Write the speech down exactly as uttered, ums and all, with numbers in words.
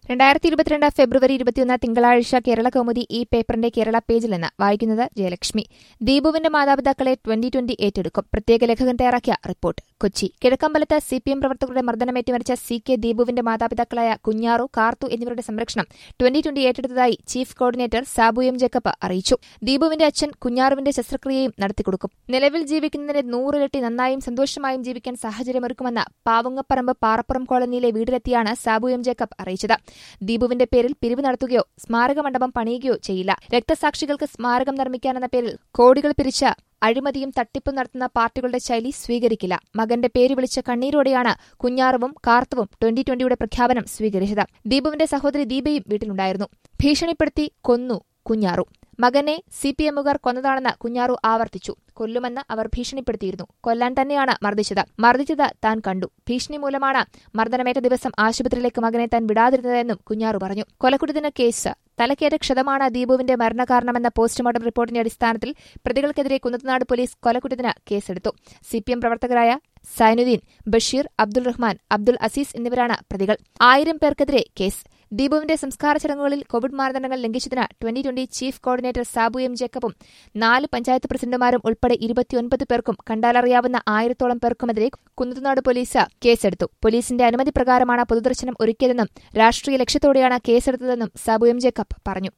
രണ്ടായിരത്തി ഇരുപത്തിരണ്ട് ഫെബ്രുവരി ഇരുപത്തിയൊന്ന് തിങ്കളാഴ്ച കേരള കൗമുദി ഈ പേപ്പറിന്റെ കേരള പേജിൽ നിന്ന് വായിക്കുന്നത് ജയലക്ഷ്മി. ദീപുവിന്റെ മാതാപിതാക്കളെ ട്വന്റി ട്വന്റി ഏറ്റെടുക്കും. പ്രത്യേക ലേഖകൻ തയ്യാറാക്കിയ റിപ്പോർട്ട്. കൊച്ചി. കിഴക്കമ്പലത്ത് സി പി എം പ്രവർത്തകരുടെ മർദ്ദനമേറ്റ് മരിച്ച സി കെ ദീപുവിന്റെ മാതാപിതാക്കളായ കുഞ്ഞാറു, കാർത്തു എന്നിവരുടെ സംരക്ഷണം ട്വന്റി ട്വന്റി ഏറ്റെടുത്തതായി chief coordinator Sabu M Jacob അറിയിച്ചു. ദീപുവിന്റെ അച്ഛൻ കുഞ്ഞാറുവിന്റെ ശസ്ത്രക്രിയയും നടത്തിക്കൊടുക്കും. നിലവിൽ ജീവിക്കുന്നതിന്റെ നൂറിരട്ടി നന്നായും സന്തോഷമായും ജീവിക്കാൻ സാഹചര്യമൊരുക്കുമെന്ന് പാവുങ്ങപ്പറമ്പ് പാറപ്പുറം കോളനിയിലെ വീട്ടിലെത്തിയാണ് സാബു എം ജേക്കബ് അറിയിച്ചത്. ദീപുവിന്റെ പേരിൽ പിരിവ് നടത്തുകയോ സ്മാരക മണ്ഡപം പണിയുകയോ ചെയ്യില്ല. രക്തസാക്ഷികൾക്ക് സ്മാരകം നിർമ്മിക്കാനെന്ന പേരിൽ കോടികൾ പിരിച്ച അഴിമതിയും തട്ടിപ്പും നടത്തുന്ന പാർട്ടികളുടെ ശൈലി സ്വീകരിക്കില്ല. മകന്റെ പേര് വിളിച്ച കണ്ണീരോടെയാണ് കുഞ്ഞാറുവും കാർത്തുവും ട്വന്റി ട്വന്റിയുടെ പ്രഖ്യാപനം സ്വീകരിച്ചത്. ദീപുവിന്റെ സഹോദരി ദീപയും വീട്ടിലുണ്ടായിരുന്നു. ഭീഷണിപ്പെടുത്തി കൊന്നു കുഞ്ഞാറു. മകനെ സി പി എമ്മുകാർ കൊന്നതാണെന്ന് കുഞ്ഞാറു ആവർത്തിച്ചു. കൊല്ലുമെന്ന് അവർ ഭീഷണിപ്പെടുത്തിയിരുന്നു. കൊല്ലാൻ തന്നെയാണ് മർദ്ദിച്ചത്. മർദ്ദിച്ചത് താൻ കണ്ടു. ഭീഷണി മൂലമാണ് മർദ്ദനമേറ്റ ദിവസം ആശുപത്രിയിലേക്ക് മകനെ താൻ വിടാതിരുന്നതെന്നും കുഞ്ഞാറു പറഞ്ഞു. കൊലക്കുറ്റത്തിന് കേസ്. തലക്കേറ്റ ക്ഷതമാണ് ദീപുവിന്റെ മരണകാരണമെന്ന പോസ്റ്റ്മോർട്ടം റിപ്പോർട്ടിന്റെ അടിസ്ഥാനത്തിൽ പ്രതികൾക്കെതിരെ കുന്നത്തുനാട് പോലീസ് കൊലക്കുറ്റത്തിന് കേസെടുത്തു. സി പി എം പ്രവർത്തകരായ സൈനുദ്ദീൻ, ബഷീർ, അബ്ദുൾ റഹ്മാൻ, അബ്ദുൾ അസീസ് എന്നിവരാണ് പ്രതികൾ. ആയിരം പേർക്കെതിരെ കേസ്. ദീപുവിന്റെ സംസ്കാര ചടങ്ങുകളിൽ കോവിഡ് മാനദണ്ഡങ്ങൾ ലംഘിച്ചതിന് twenty twenty chief coordinator Sabu M ജേക്കബും നാല് പഞ്ചായത്ത് പ്രസിഡന്റുമാരും ഉൾപ്പെടെ ഇരുപത്തിയൊൻപത് പേർക്കും കണ്ടാലറിയാവുന്ന ആയിരത്തോളം പേർക്കുമെതിരെ കുന്നത്തുനാട് പോലീസ് കേസെടുത്തു. പോലീസിന്റെ അനുമതി പ്രകാരമാണ് പൊതുദർശനം ഒരുക്കിയതെന്നും രാഷ്ട്രീയ ലക്ഷ്യത്തോടെയാണ് കേസെടുത്തതെന്നും സാബു എം ജേക്കബ് പറഞ്ഞു.